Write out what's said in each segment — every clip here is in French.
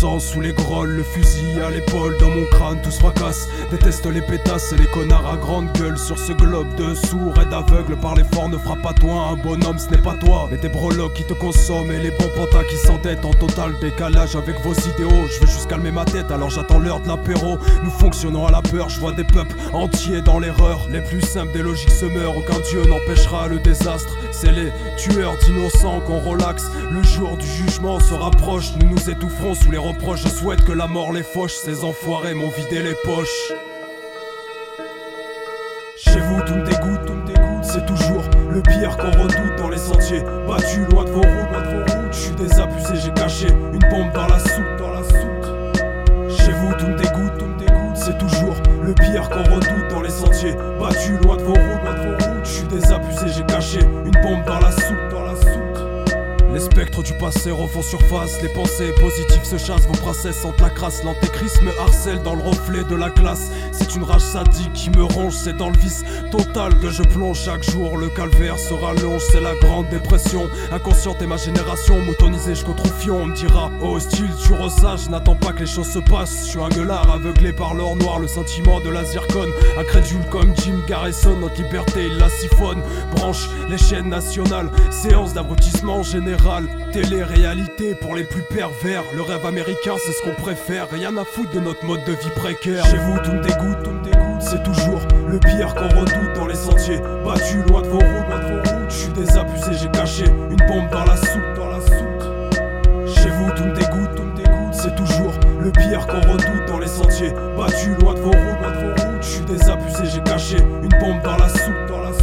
sang sous les grolles, le fusil à l'épaule, dans mon crâne tout se fracasse. Déteste les pétasses et les connards à grande gueule. Sur ce globe de sourds et d'aveugles, par l'effort ne frappe pas toi. Un bonhomme ce n'est pas toi, mais des breloques qui te consomment et les bons pantas qui s'endettent en total décalage avec vos idéaux. Je veux juste calmer ma tête, alors j'attends l'heure de l'apéro. Nous fonctionnons à la peur, je vois des peuples entiers dans l'erreur. Les plus simples des logiques se meurent, aucun dieu n'empêchera le désastre. C'est les tueurs d'innocents qu'on relaxe. Le jour du jugement se rapproche, nous nous étoufferons sous les reproches. Je souhaite que la mort les fauche, ces enfoirés m'ont vidé les poches. Chez vous tout me dégoûte, c'est toujours le pire qu'on redoute dans les sentiers. Battu loin de vos routes, je suis désabusé, j'ai caché une bombe dans la soupe. Chez vous tout me dégoûte, c'est toujours le pire qu'on redoute dans les sentiers. Battu loin de vos routes, je suis désabusé, j'ai caché une bombe dans la soupe. Les spectres du passé refont surface, les pensées positives se chassent, vos princesses sentent la crasse, l'antéchrist me harcèle dans le reflet de la glace. C'est une rage sadique qui me ronge, c'est dans le vice total que je plonge chaque jour. Le calvaire se rallonge, c'est la grande dépression. Inconsciente est ma génération, moutonisée jusqu'au troufion. On me dira, oh hostile, tu ressages, n'attends pas que les choses se passent. Je suis un gueulard aveuglé par l'or noir, le sentiment de la zircone. Incrédule comme Jim Garrison, notre liberté il la siphonne. Branche les chaînes nationales, séance d'abrutissement général. Télé-réalité pour les plus pervers. Le rêve américain c'est ce qu'on préfère. Rien à foutre de notre mode de vie précaire. Chez vous tout me dégoûte, c'est toujours le pire qu'on redoute dans les sentiers. Battu loin de vos routes, je suis désabusé, j'ai caché une bombe dans la soupe. Chez vous tout me dégoûte, c'est toujours le pire qu'on redoute dans les sentiers. Battu loin de vos routes, je suis désabusé, j'ai caché une bombe dans la soupe.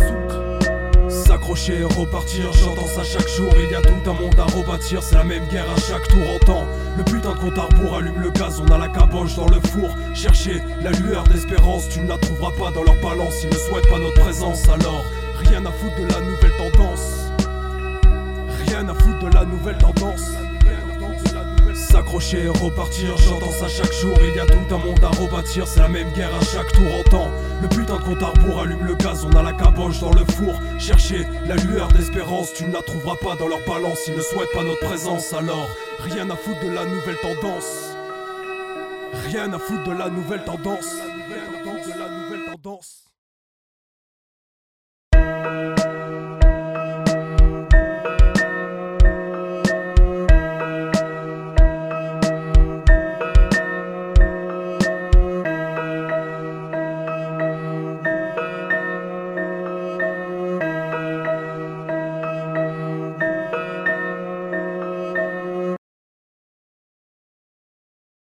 S'accrocher et repartir, j'entends ça chaque jour. Il y a tout un monde à rebâtir, c'est la même guerre à chaque tour. Entend le putain de compte à rebours, allume le gaz, on a la caboche dans le four. Chercher la lueur d'espérance, tu ne la trouveras pas dans leur balance. Ils ne souhaitent pas notre présence, alors rien à foutre de la nouvelle tendance. Rien à foutre de la nouvelle tendance. S'accrocher et repartir, j'entends ça chaque jour. Il y a tout un monde à rebâtir, c'est la même guerre à chaque tour. Entend le putain de compte à rebours, allume le gaz, on a la caboche dans le four. Chercher la lueur d'espérance, tu ne la trouveras pas dans leur balance. Ils ne souhaitent pas notre présence, alors rien à foutre de la nouvelle tendance. Rien à foutre de la nouvelle tendance.